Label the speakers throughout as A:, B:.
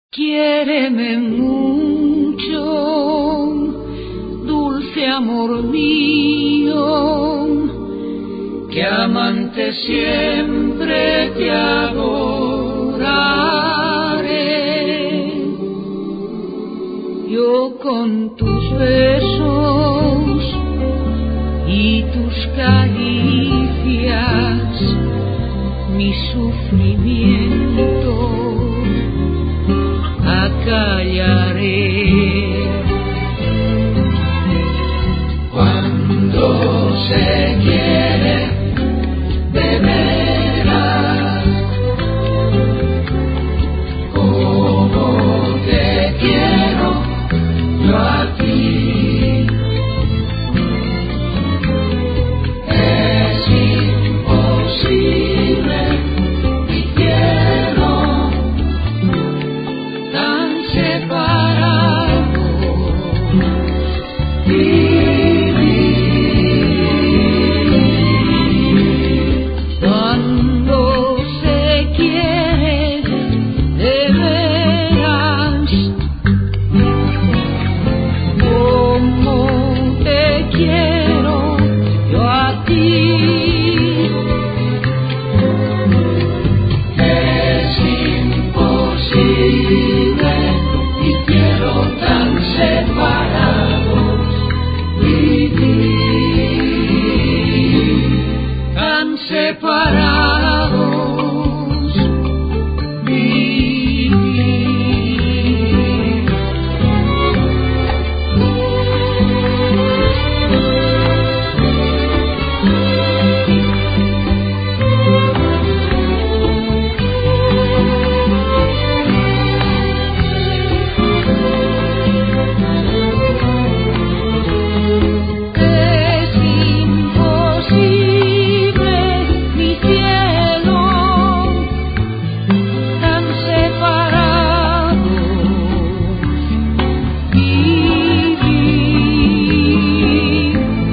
A: Quiéreme mucho, dulce amor mío, que amante siempre te adoraré. Yo con tus besos y tus caricias, mi sufrimiento acallaré. Cuando se quiere de veras, como te quiero yo a ti, es imposible mi cielo tan separado vivir. Cuando se quiere de veras, como te quiero yo a ti, es imposible mi cielo tan separados vivir, tan separados vivir. Es imposible mi cielo tan separado vivir.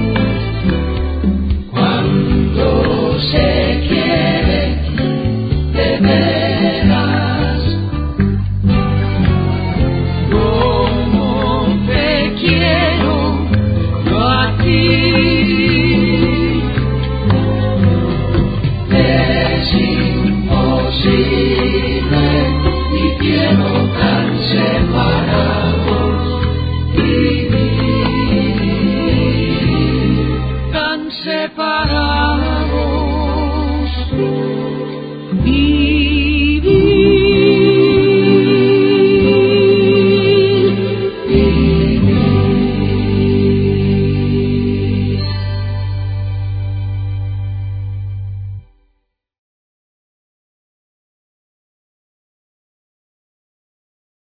A: Cuando se quiere de veras, como te quiero yo a ti, es imposible mi cielo tan separado.